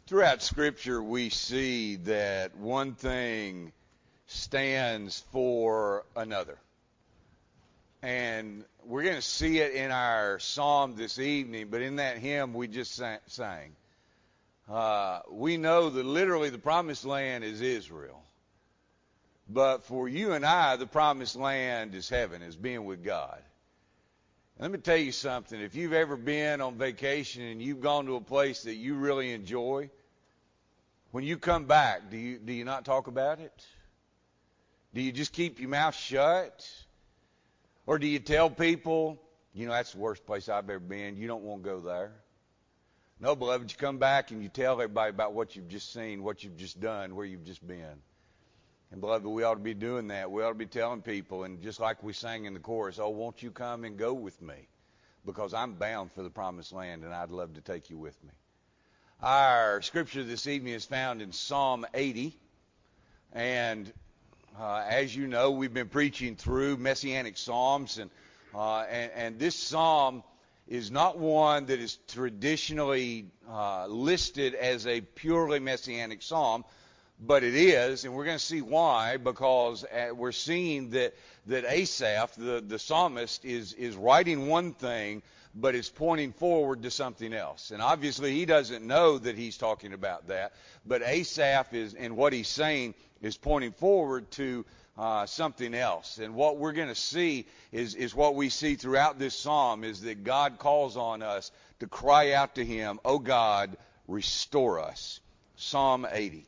Throughout Scripture, we see that one thing stands for another. And we're going to see it in our psalm this evening, but in that hymn we just sang. We know that literally the promised land is Israel. But for you and I, the promised land is heaven, is being with God. Let me tell you something. If you've ever been on vacation and you've gone to a place that you really enjoy, when you come back, do you not talk about it? Do you just keep your mouth shut? Or do you tell people, that's the worst place I've ever been. You don't want to go there. No, beloved, you come back and you tell everybody about what you've just seen, what you've just done, where you've just been. And, beloved, we ought to be doing that. We ought to be telling people, and just like we sang in the chorus, oh, won't you come and go with me? Because I'm bound for the promised land, and I'd love to take you with me. Our scripture this evening is found in Psalm 80. And as you know, we've been preaching through Messianic Psalms. And this psalm is not one that is traditionally listed as a purely Messianic psalm. But it is, and we're going to see why, because we're seeing that Asaph, the psalmist, is writing one thing, but is pointing forward to something else. And obviously he doesn't know that he's talking about that, but Asaph is, and what he's saying is pointing forward to something else. And what we're going to see is what we see throughout this psalm, is that God calls on us to cry out to him, "Oh God, restore us." Psalm 80.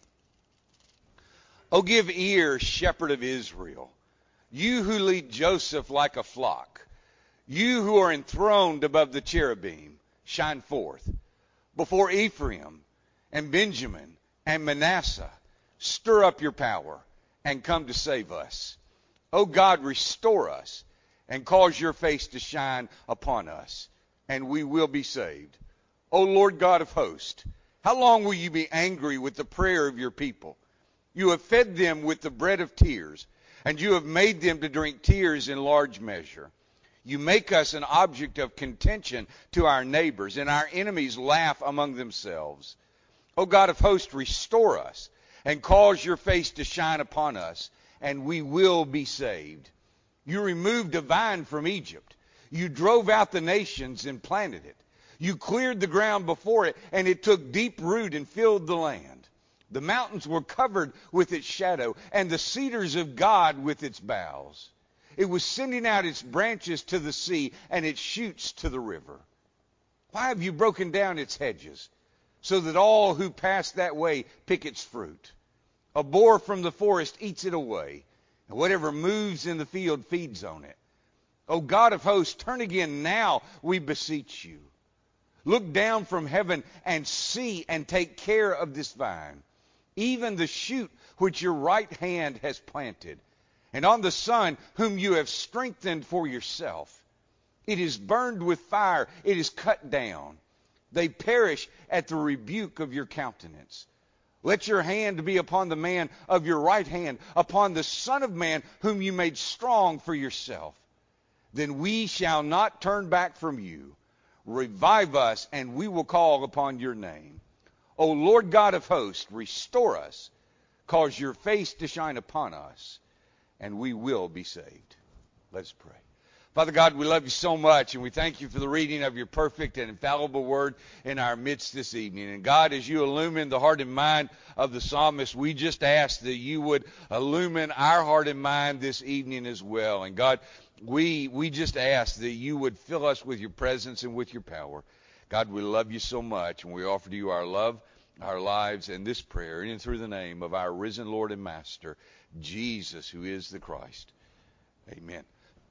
Oh, give ear, shepherd of Israel, you who lead Joseph like a flock, you who are enthroned above the cherubim, shine forth. Before Ephraim and Benjamin and Manasseh, stir up your power and come to save us. Oh God, restore us and cause your face to shine upon us, and we will be saved. O Lord God of hosts, how long will you be angry with the prayer of your people? You have fed them with the bread of tears, and you have made them to drink tears in large measure. You make us an object of contention to our neighbors, and our enemies laugh among themselves. O God of hosts, restore us, and cause your face to shine upon us, and we will be saved. You removed a vine from Egypt. You drove out the nations and planted it. You cleared the ground before it, and it took deep root and filled the land. The mountains were covered with its shadow, and the cedars of God with its boughs. It was sending out its branches to the sea and its shoots to the river. Why have you broken down its hedges, so that all who pass that way pick its fruit? A boar from the forest eats it away, and whatever moves in the field feeds on it. O God of hosts, turn again now, we beseech you. Look down from heaven and see and take care of this vine, even the shoot which your right hand has planted, and on the son whom you have strengthened for yourself. It is burned with fire, it is cut down. They perish at the rebuke of your countenance. Let your hand be upon the man of your right hand, upon the Son of Man whom you made strong for yourself. Then we shall not turn back from you. Revive us, and we will call upon your name. O Lord God of hosts, restore us, cause your face to shine upon us, and we will be saved. Let's pray. Father God, we love you so much, and we thank you for the reading of your perfect and infallible word in our midst this evening. And God, as you illumine the heart and mind of the psalmist, we just ask that you would illumine our heart and mind this evening as well. And God, we just ask that you would fill us with your presence and with your power. God, we love you so much, and we offer to you our love, our lives, and this prayer, and through the name of our risen Lord and Master, Jesus, who is the Christ. Amen.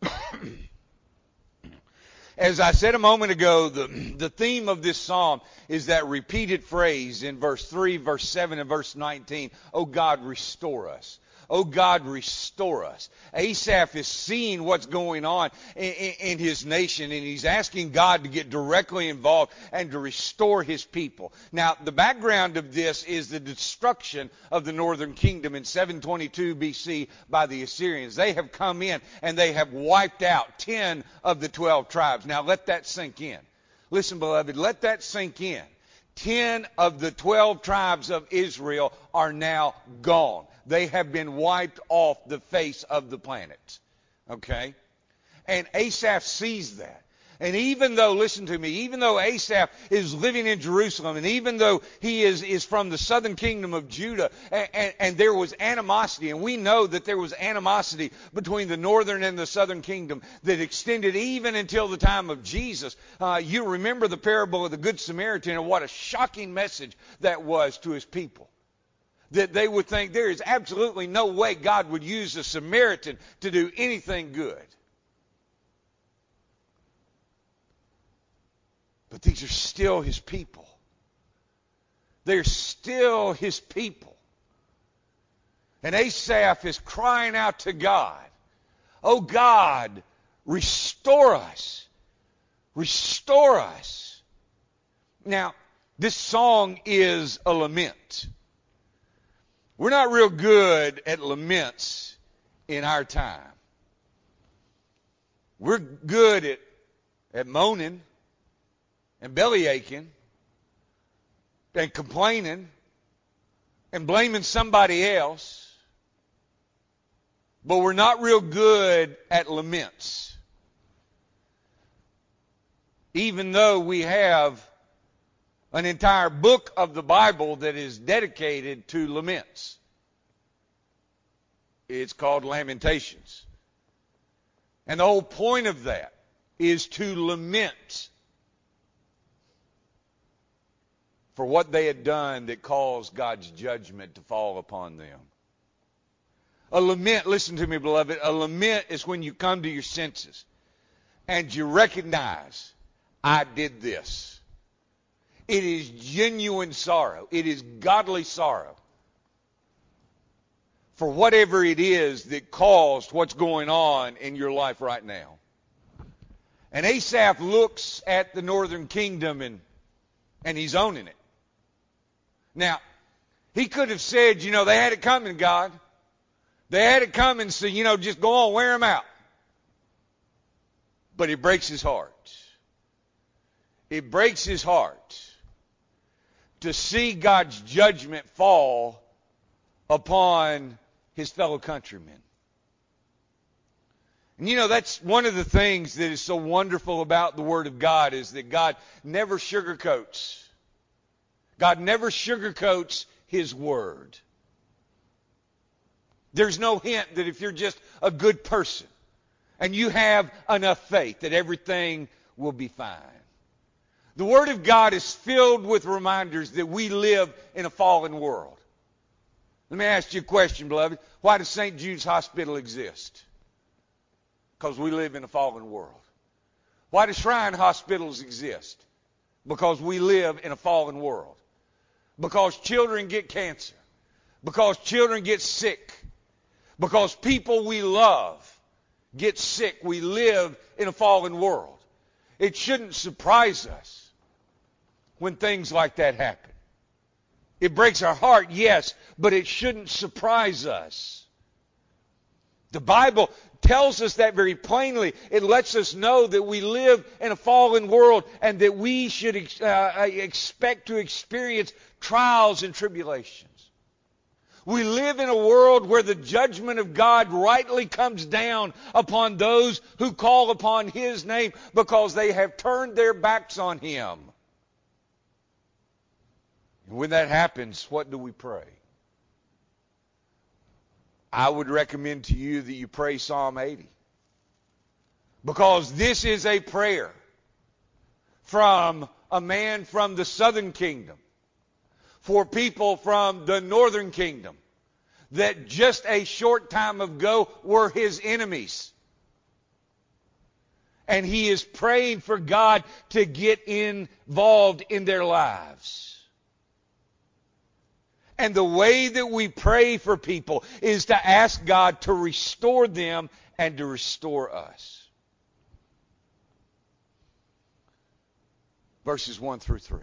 As I said a moment ago, the theme of this psalm is that repeated phrase in verse 3, verse 7, and verse 19, "Oh God, restore us." Oh God, restore us. Asaph is seeing what's going on in his nation, and he's asking God to get directly involved and to restore his people. Now, the background of this is the destruction of the northern kingdom in 722 BC by the Assyrians. They have come in and they have wiped out 10 of the 12 tribes. Now, let that sink in. Listen, beloved, let that sink in. 10 of the 12 tribes of Israel are now gone. They have been wiped off the face of the planet. Okay? And Asaph sees that. And even though, listen to me, even though Asaph is living in Jerusalem, and even though he is from the southern kingdom of Judah, and there was animosity, and we know that there was animosity between the northern and the southern kingdom that extended even until the time of Jesus. You remember the parable of the Good Samaritan, and what a shocking message that was to his people. That they would think there is absolutely no way God would use a Samaritan to do anything good. But these are still his people. They're still his people. And Asaph is crying out to God, "Oh God, restore us. Restore us." Now, this song is a lament. We're not real good at laments in our time. We're good at moaning and belly aching and complaining and blaming somebody else, but we're not real good at laments. Even though we have an entire book of the Bible that is dedicated to laments. It's called Lamentations. And the whole point of that is to lament for what they had done that caused God's judgment to fall upon them. A lament, listen to me, beloved, a lament is when you come to your senses and you recognize, I did this. It is genuine sorrow. It is godly sorrow for whatever it is that caused what's going on in your life right now. And Asaph looks at the northern kingdom and he's owning it. Now, he could have said, they had it coming, God. They had it coming, so, just go on, wear them out. But it breaks his heart. It breaks his heart to see God's judgment fall upon his fellow countrymen. And that's one of the things that is so wonderful about the Word of God is that God never sugarcoats. God never sugarcoats His Word. There's no hint that if you're just a good person and you have enough faith that everything will be fine. The Word of God is filled with reminders that we live in a fallen world. Let me ask you a question, beloved. Why does St. Jude's Hospital exist? Because we live in a fallen world. Why do Shrine Hospitals exist? Because we live in a fallen world. Because children get cancer. Because children get sick. Because people we love get sick. We live in a fallen world. It shouldn't surprise us when things like that happen. It breaks our heart, yes, but it shouldn't surprise us. The Bible tells us that very plainly. It lets us know that we live in a fallen world and that we should expect to experience trials and tribulations. We live in a world where the judgment of God rightly comes down upon those who call upon His name because they have turned their backs on Him. And when that happens, what do we pray? I would recommend to you that you pray Psalm 80. Because this is a prayer from a man from the southern kingdom for people from the northern kingdom that just a short time ago were his enemies. And he is praying for God to get involved in their lives. And the way that we pray for people is to ask God to restore them and to restore us. Verses 1 through 3.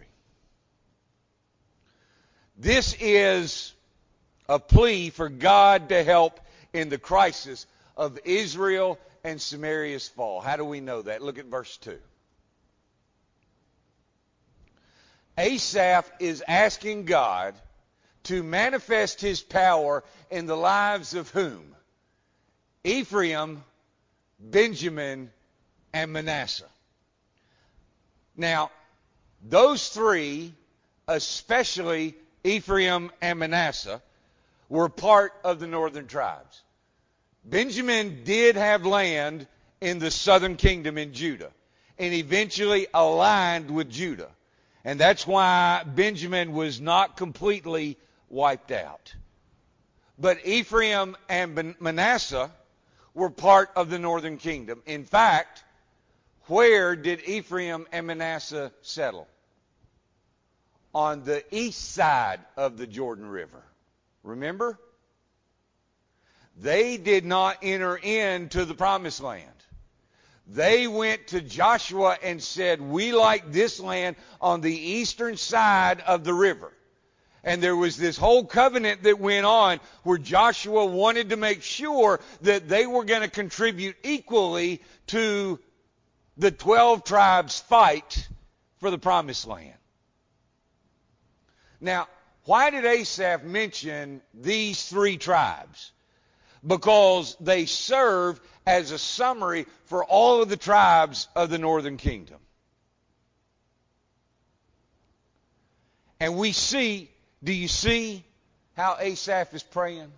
This is a plea for God to help in the crisis of Israel and Samaria's fall. How do we know that? Look at verse 2. Asaph is asking God to manifest his power in the lives of whom? Ephraim, Benjamin, and Manasseh. Now, those three, especially Ephraim and Manasseh, were part of the northern tribes. Benjamin did have land in the southern kingdom in Judah and eventually aligned with Judah. And that's why Benjamin was not completely wiped out. But Ephraim and Manasseh were part of the northern kingdom. In fact, where did Ephraim and Manasseh settle? On the east side of the Jordan River. Remember? They did not enter into the promised land. They went to Joshua and said, we like this land on the eastern side of the river. And there was this whole covenant that went on where Joshua wanted to make sure that they were going to contribute equally to the 12 tribes' fight for the promised land. Now, why did Asaph mention these three tribes? Because they serve as a summary for all of the tribes of the northern kingdom. And we see, do you see how Asaph is praying?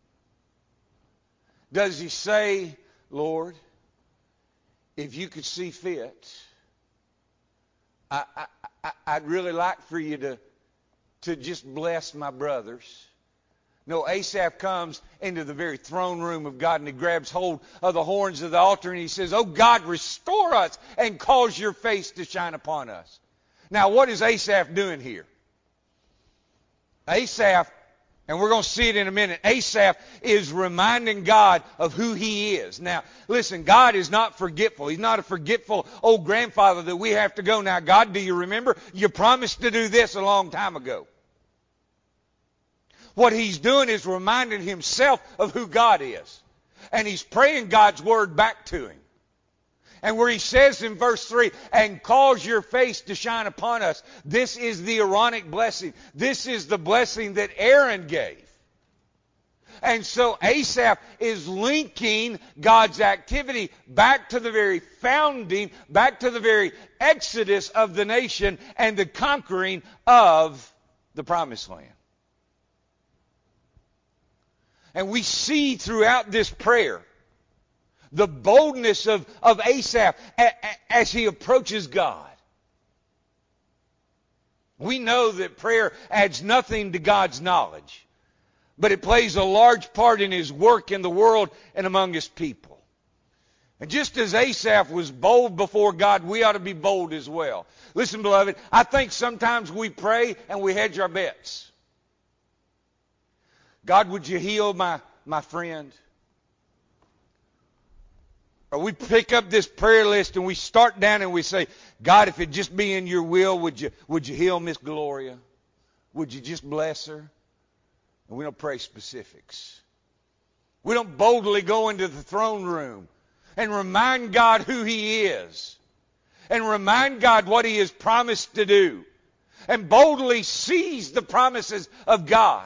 Does he say, Lord, if you could see fit, I'd really like for you to just bless my brothers. No, Asaph comes into the very throne room of God and he grabs hold of the horns of the altar and he says, oh God, restore us and cause your face to shine upon us. Now, what is Asaph doing here? Asaph, and we're going to see it in a minute, Asaph is reminding God of who he is. Now, listen, God is not forgetful. He's not a forgetful old grandfather that we have to go, now, God, do you remember? You promised to do this a long time ago. What he's doing is reminding himself of who God is. And he's praying God's word back to him. And where he says in verse 3, and cause your face to shine upon us. This is the Aaronic blessing. This is the blessing that Aaron gave. And so Asaph is linking God's activity back to the very founding, back to the very exodus of the nation and the conquering of the promised land. And we see throughout this prayer the boldness of Asaph as he approaches God. We know that prayer adds nothing to God's knowledge, but it plays a large part in his work in the world and among his people. And just as Asaph was bold before God, we ought to be bold as well. Listen, beloved, I think sometimes we pray and we hedge our bets. God, would you heal my friend? Or we pick up this prayer list and we start down and we say, God, if it just be in your will, would you heal Miss Gloria? Would you just bless her? And we don't pray specifics. We don't boldly go into the throne room and remind God who he is. And remind God what he has promised to do. And boldly seize the promises of God.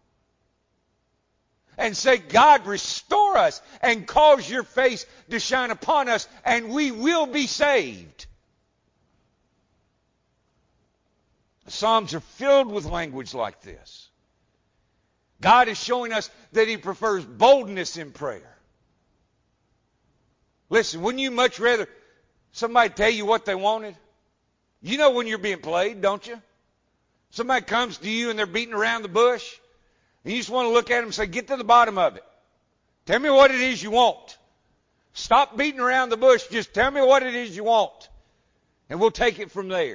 And say, God, restore us and cause your face to shine upon us and we will be saved. The Psalms are filled with language like this. God is showing us that he prefers boldness in prayer. Listen, wouldn't you much rather somebody tell you what they wanted? You know when you're being played, don't you? Somebody comes to you and they're beating around the bush. And you just want to look at them and say, get to the bottom of it. Tell me what it is you want. Stop beating around the bush. Just tell me what it is you want. And we'll take it from there.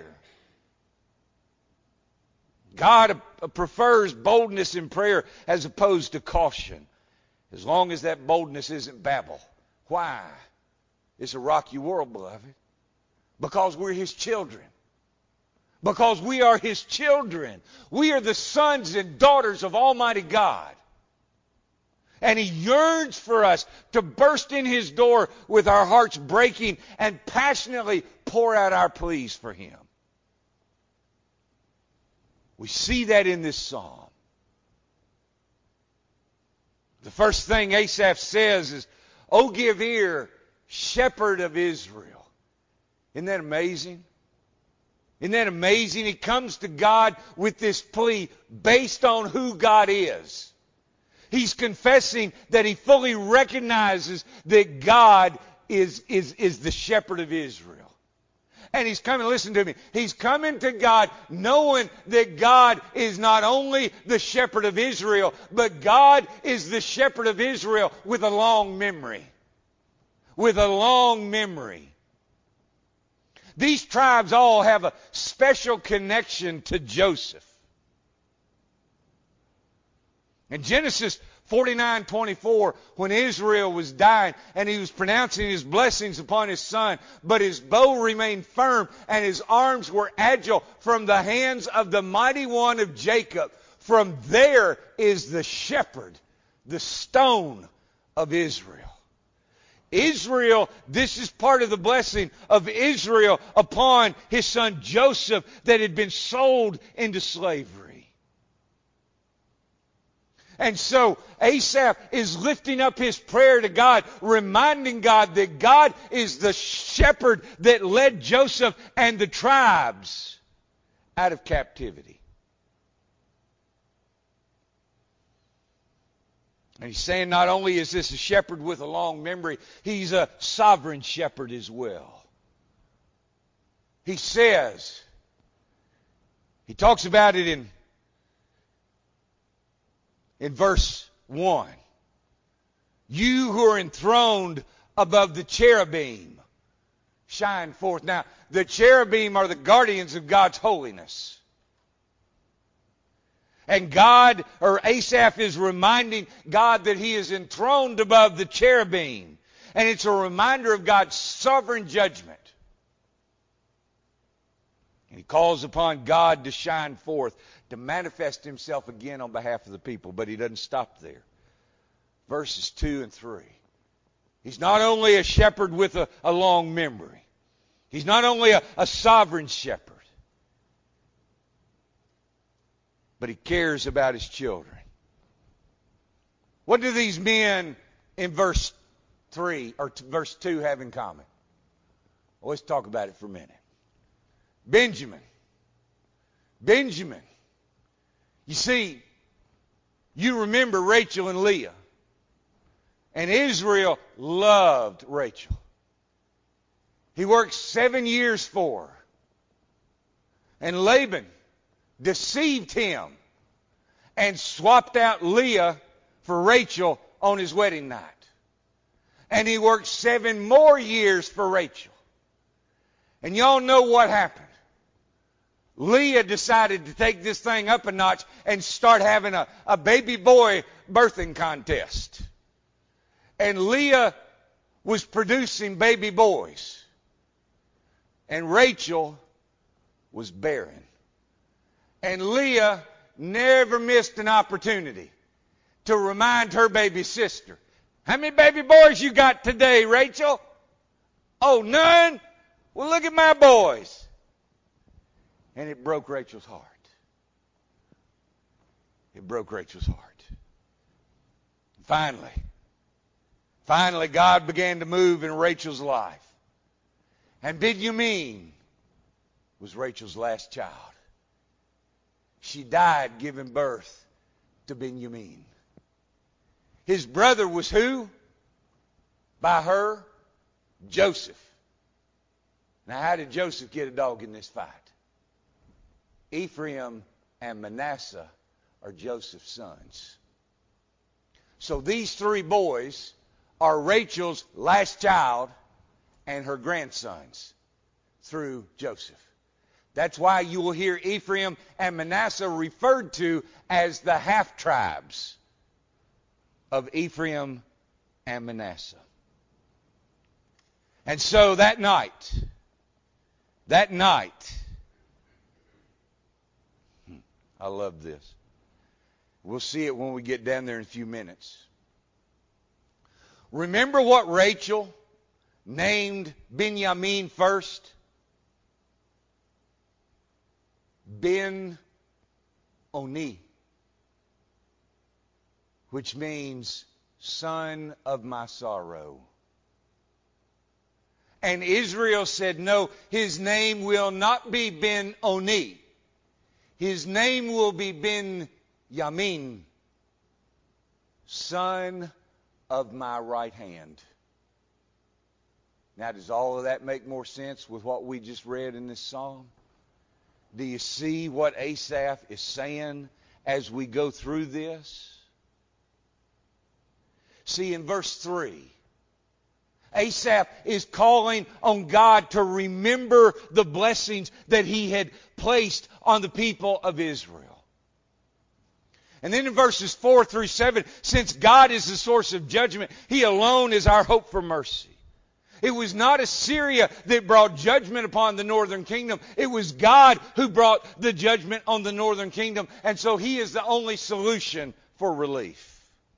God prefers boldness in prayer as opposed to caution. As long as that boldness isn't babble. Why? It's a rocky world, beloved. Because we're his children. Because we are his children. We are the sons and daughters of Almighty God. And he yearns for us to burst in his door with our hearts breaking and passionately pour out our pleas for him. We see that in this psalm. The first thing Asaph says is, "O give ear, shepherd of Israel." Isn't that amazing? Isn't that amazing? He comes to God with this plea based on who God is. He's confessing that he fully recognizes that God is the shepherd of Israel. And he's coming, listen to me, he's coming to God knowing that God is not only the shepherd of Israel, but God is the shepherd of Israel with a long memory. With a long memory. These tribes all have a special connection to Joseph. In Genesis 49:24, when Israel was dying and he was pronouncing his blessings upon his son, but his bow remained firm and his arms were agile from the hands of the mighty one of Jacob. From there is the shepherd, the stone of Israel. Israel, this is part of the blessing of Israel upon his son Joseph that had been sold into slavery. And so Asaph is lifting up his prayer to God, reminding God that God is the shepherd that led Joseph and the tribes out of captivity. And he's saying not only is this a shepherd with a long memory, he's a sovereign shepherd as well. He says, he talks about it in verse 1. You who are enthroned above the cherubim, shine forth. Now, the cherubim are the guardians of God's holiness. And God, or Asaph, is reminding God that he is enthroned above the cherubim. And it's a reminder of God's sovereign judgment. And he calls upon God to shine forth, to manifest himself again on behalf of the people. But he doesn't stop there. Verses 2 and 3. He's not only a shepherd with a long memory. He's not only a sovereign shepherd. But he cares about his children. What do these men in verse 3 or verse 2 have in common? Well, let's talk about it for a minute. Benjamin. You see, you remember Rachel and Leah. And Israel loved Rachel. He worked 7 years for her. And Laban deceived him and swapped out Leah for Rachel on his wedding night. And he worked 7 more years for Rachel. And y'all know what happened. Leah decided to take this thing up a notch and start having a baby boy birthing contest. And Leah was producing baby boys. And Rachel was barren. And Leah never missed an opportunity to remind her baby sister, how many baby boys you got today, Rachel? Oh, none? Well, look at my boys. And it broke Rachel's heart. It broke Rachel's heart. Finally, God began to move in Rachel's life. And Benjamin was Rachel's last child. She died giving birth to Benjamin. His brother was who? By her? Joseph. Now, how did Joseph get a dog in this fight? Ephraim and Manasseh are Joseph's sons. So these 3 boys are Rachel's last child and her grandsons through Joseph. That's why you will hear Ephraim and Manasseh referred to as the half-tribes of Ephraim and Manasseh. And so that night, I love this. We'll see it when we get down there in a few minutes. Remember what Rachel named Benjamin first? Ben-Oni. Oni, which means son of my sorrow. And Israel said, no, his name will not be Ben Oni. His name will be Ben Yamin, son of my right hand. Now, does all of that make more sense with what we just read in this psalm? Do you see what Asaph is saying as we go through this? See, in verse 3, Asaph is calling on God to remember the blessings that he had placed on the people of Israel. And then in verses 4 through 7, since God is the source of judgment, he alone is our hope for mercy. It was not Assyria that brought judgment upon the northern kingdom. It was God who brought the judgment on the northern kingdom. And so he is the only solution for relief.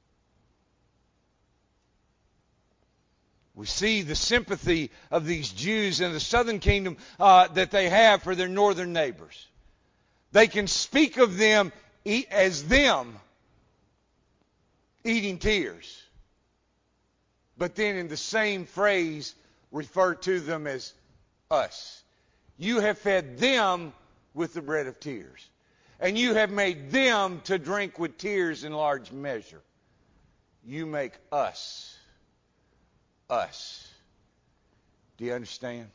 We see the sympathy of these Jews in the southern kingdom that they have for their northern neighbors. They can speak of them as them eating tears, but then in the same phrase refer to them as us. You have fed them with the bread of tears, and you have made them to drink with tears in large measure. You make us. Do you understand?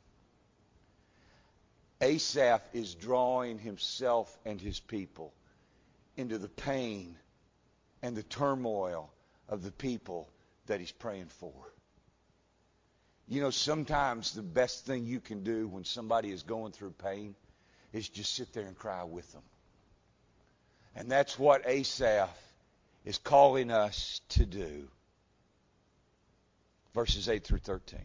Asaph is drawing himself and his people into the pain and the turmoil of the people that he's praying for. You know, sometimes the best thing you can do when somebody is going through pain is just sit there and cry with them. And that's what Asaph is calling us to do. Verses 8 through 13.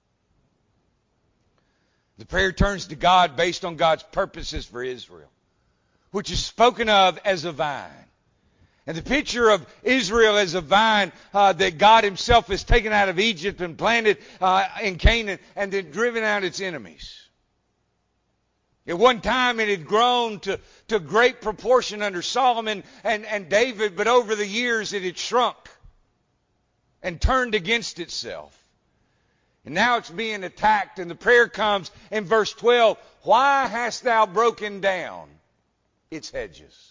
The prayer turns to God based on God's purposes for Israel, which is spoken of as a vine. And the picture of Israel as a vine that God himself has taken out of Egypt and planted in Canaan and then driven out its enemies. At one time it had grown to great proportion under Solomon and David, but over the years it had shrunk and turned against itself. And now it's being attacked, and the prayer comes in verse 12, why hast thou broken down its hedges?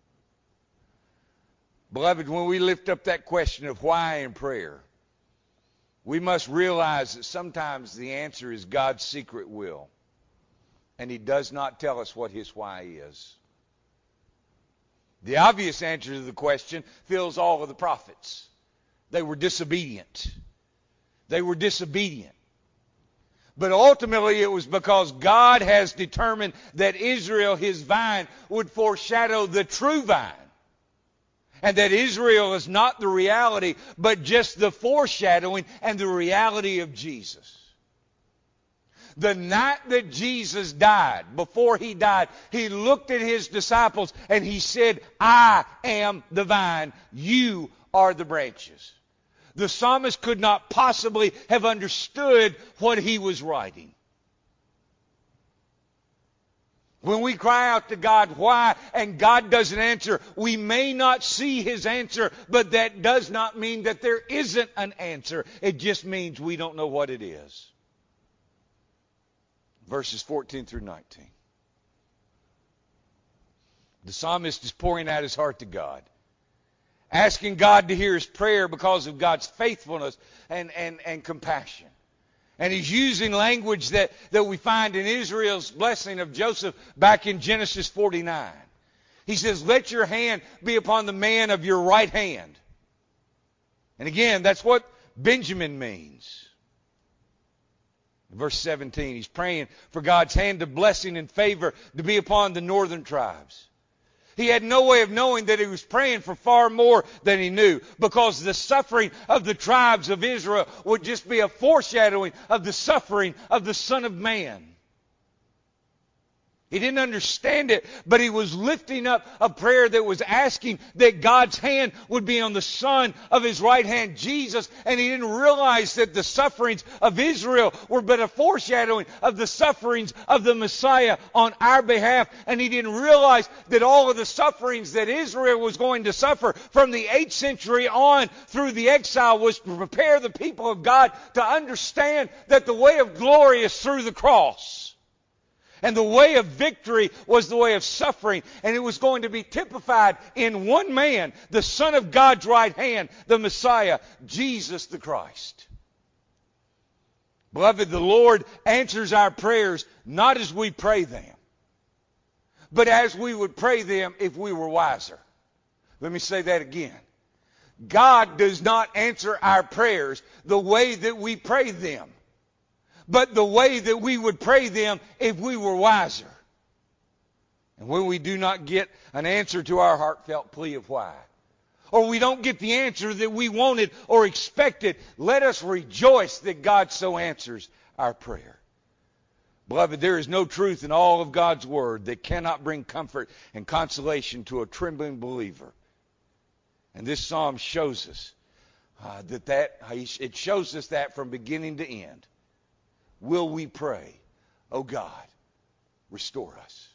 Beloved, when we lift up that question of why in prayer, we must realize that sometimes the answer is God's secret will, and he does not tell us what his why is. The obvious answer to the question fills all of the prophets. They were disobedient. They were disobedient. But ultimately it was because God has determined that Israel, his vine, would foreshadow the true vine. And that Israel is not the reality, but just the foreshadowing and the reality of Jesus. The night that Jesus died, before he died, he looked at his disciples and he said, I am the vine, you are the branches. The psalmist could not possibly have understood what he was writing. When we cry out to God, why, and God doesn't answer, we may not see his answer, but that does not mean that there isn't an answer. It just means we don't know what it is. Verses 14 through 19. The psalmist is pouring out his heart to God, asking God to hear his prayer because of God's faithfulness and compassion. And he's using language that we find in Israel's blessing of Joseph back in Genesis 49. He says, let your hand be upon the man of your right hand. And again, that's what Benjamin means. In verse 17, he's praying for God's hand of blessing and favor to be upon the northern tribes. He had no way of knowing that he was praying for far more than he knew, because the suffering of the tribes of Israel would just be a foreshadowing of the suffering of the Son of Man. He didn't understand it, but he was lifting up a prayer that was asking that God's hand would be on the Son of his right hand, Jesus, and he didn't realize that the sufferings of Israel were but a foreshadowing of the sufferings of the Messiah on our behalf, and he didn't realize that all of the sufferings that Israel was going to suffer from the 8th century on through the exile was to prepare the people of God to understand that the way of glory is through the cross. And the way of victory was the way of suffering. And it was going to be typified in one man, the Son of God's right hand, the Messiah, Jesus the Christ. Beloved, the Lord answers our prayers not as we pray them, but as we would pray them if we were wiser. Let me say that again. God does not answer our prayers the way that we pray them, but the way that we would pray them if we were wiser. And when we do not get an answer to our heartfelt plea of why, or we don't get the answer that we wanted or expected, let us rejoice that God so answers our prayer. Beloved, there is no truth in all of God's Word that cannot bring comfort and consolation to a trembling believer. And this psalm shows us it shows us that from beginning to end. Will we pray, oh God, restore us?